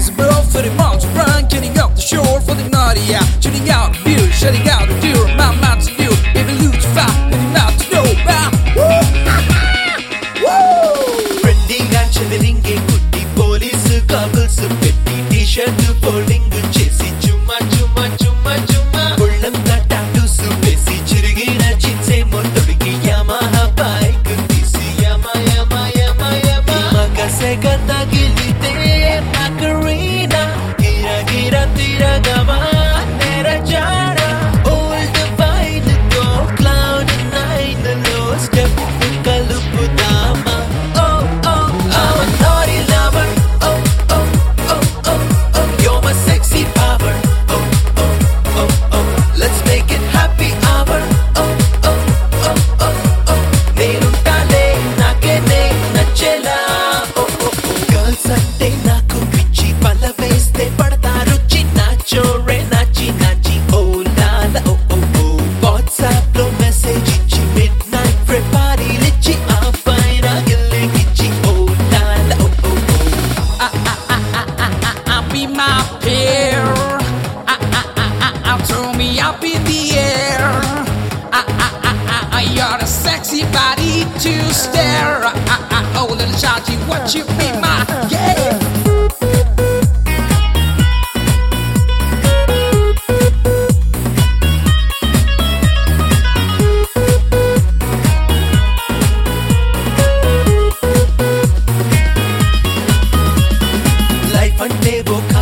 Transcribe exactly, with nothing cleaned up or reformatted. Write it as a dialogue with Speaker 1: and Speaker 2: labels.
Speaker 1: sensible for the mountain run, getting off the shore for the naughty, yeah. Tuning out the beer, shutting out the deer. My mind's to you, baby, lose fire, getting out to know about.
Speaker 2: Trending and chilling, kutti police goggles, petty t-shirt, folding chesi, chuma chuma chuma chuma. Ullanta tattoos, pesi chirigina jeans, motodiki Yamaha bike, tisi Yama Yama Yama Yama. Magasega tagilite Macarena, gira gira tira gava, nera jara. Old vine go cloud nine, low step kalupudama. Oh oh, I'm a naughty lover. Oh oh oh oh oh, you're my sexy power. Oh oh oh oh, let's make it happy hour. Oh oh oh oh oh, nenuntale nakene nachela. Oh oh oh, girls ante naku pichi pala veste padtaru chinna chore nachi nachi. Oh la la oh oh oh, WhatsApp lo message ichi midnight free party lichi apaina gilligichi. Oh la la oh oh oh.
Speaker 1: I'll be my peer. I, I, I, I, I, throw me up in the air. I, I, I, I, you're a sexy body to stare. I, I, I, oh, little Chachi, what you be my yeah.
Speaker 2: Life ante ఒక